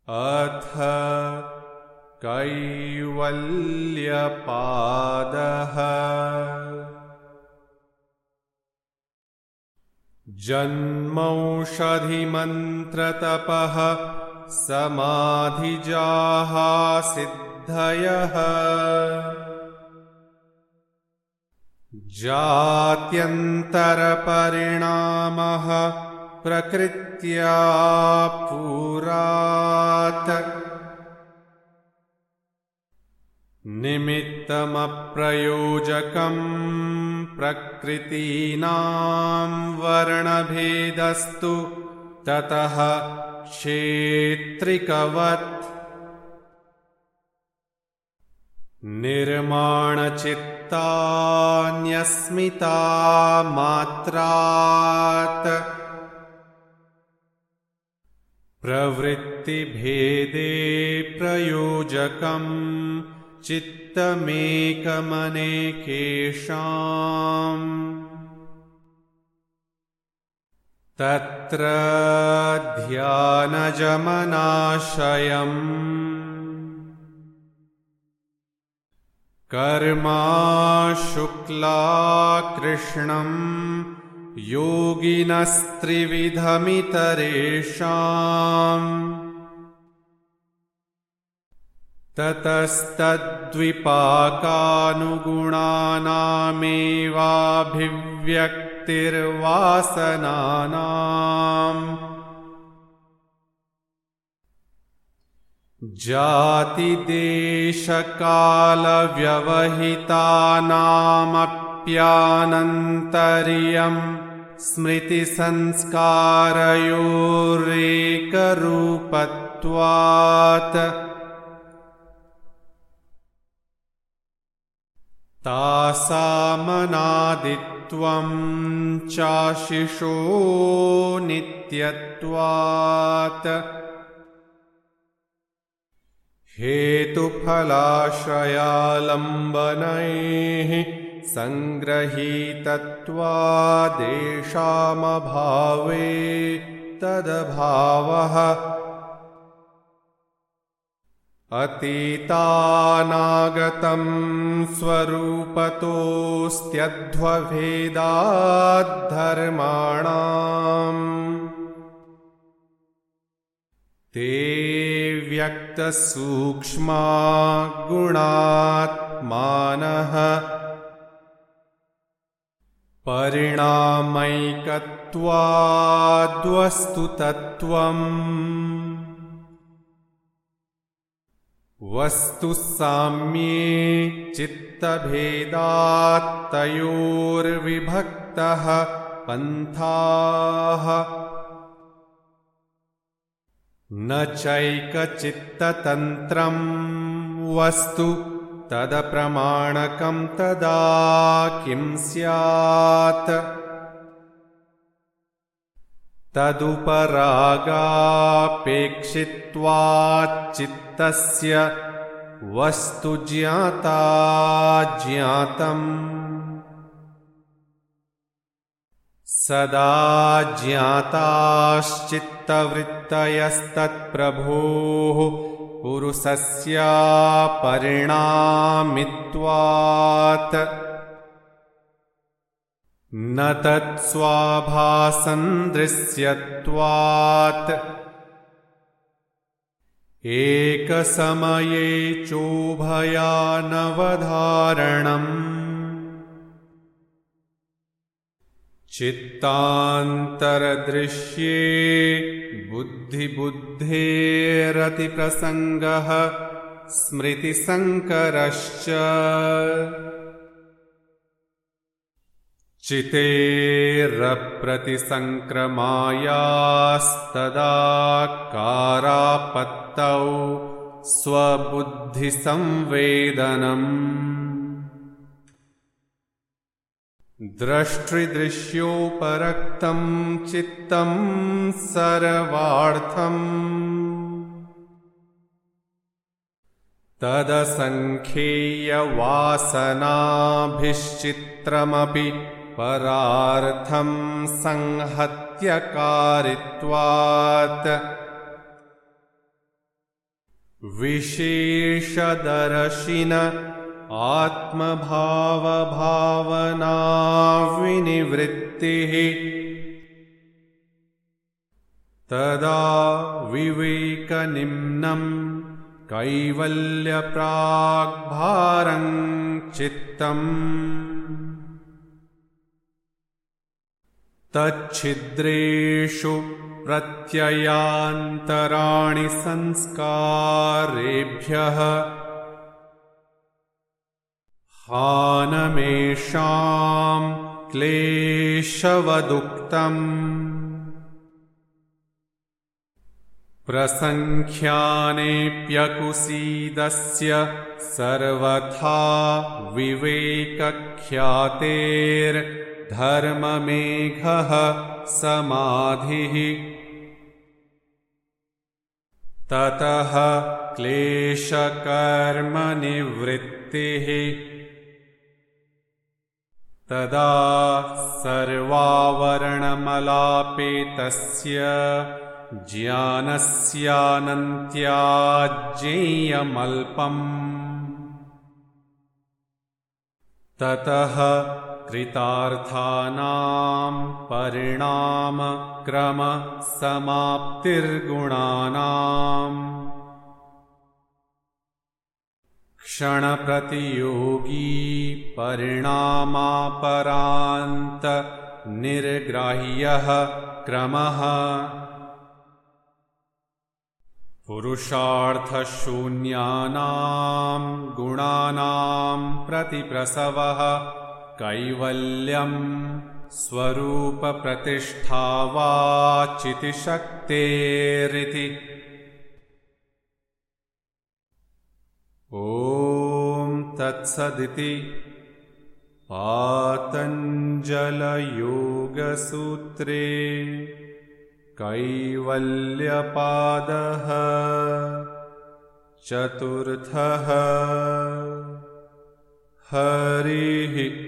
अथ कैवल्यपादः। जन्मौषधिमन्त्रतपः समाधिजाः सिद्धयः। जात्यन्तरपरिणामः प्रकृत्या पुरात्। निमित्तमप्रयोजकं प्रकृतीनां वर्णभेदस्तु ततः क्षेत्रिकवत्। निर्माणचित्तान्यस्मिता मात्रात् प्रवृत्तिभेदे प्रयोजकं चित्तमेकमनेकेषाम्। तत्र ध्यानजमनाशयम् कर्मा शुक्लाकृष्णं योगिनस्त्रिविधमितरेषाम्। ततस्तद्विपाकानुगुणानामेवाभिव्यक्तिर्वासनानाम्। जातिदेशकालव्यवहितानामप्यानन्तर्यं स्मृतिसंस्कारयोरेकरूपत्वात्। तासामनादित्वं चाशिषो नित्यत्वात्। हेतुफलाश्रयालम्बनैः सङ्गृहीतत्वादेशामभावे तदभावः। अतीतानागतं स्वरूपतोऽस्त्यध्वभेदाद्धर्माणाम्। ते व्यक्तसूक्ष्मा गुणात्मानः परिणामैकत्वाद्वस्तुतत्त्वम्। वस्तुसाम्ये चित्तभेदात्तयोर्विभक्तः पन्थाः। न चैकचित्ततन्त्रं वस्तु तदप्रमाणकं तदा किं स्यात्। तदुपरागापेक्षित्वाच्चित्तस्य वस्तु ज्ञाताज्ञातम्। सदा ज्ञाताश्चित्तवृत्तयस्तत्प्रभोः पुरुषस्य परिणामित्वात्। न तत्स्वाभासन्दृश्यत्वात्। एकसमये चोभयानवधारणम्। चित्तान्तरदृश्ये बुद्धिबुद्धेरतिप्रसङ्गः स्मृतिसङ्करश्च। चितेरप्रतिसङ्क्रमायास्तदाकारापत्तौ स्वबुद्धिसंवेदनम्। दृष्टृदृश्योपरक्तं चित्तं सर्वार्थम्। तदसङ्ख्येयवासनाभिश्चित्रमपि परार्थं संहत्यकारित्वात् विशेषदर्शिन आत्मभावभावना विनिवृत्तिः तदा विवेकनिम्नं कैवल्यप्राग्भारं चित्तम् तच्छिद्रेषु प्रत्ययान्तराणि संस्कारेभ्यः हानमेषां क्लेशवदुक्तम् प्रसङ्ख्यानेऽप्यकुसीदस्य सर्वथा विवेकख्यातेर्धर्ममेघः समाधिः ततः क्लेशकर्मनिवृत्तिः तदा सर्वावरणमलापेतस्य ज्ञानस्यानन्त्याज्ञेयमल्पम् ततः कृतार्थानां परिणामक्रमसमाप्तिर्गुणानाम् क्षणप्रतियोगी परिणामापरान्त निर्ग्राह्यः क्रमः पुरुषार्थशून्यानां गुणानां प्रतिप्रसवः कैवल्यं स्वरूपप्रतिष्ठावाचितिशक्तेरिति ॐ तत्सदिति पातञ्जलयोगसूत्रे कैवल्यपादः चतुर्थः हरिः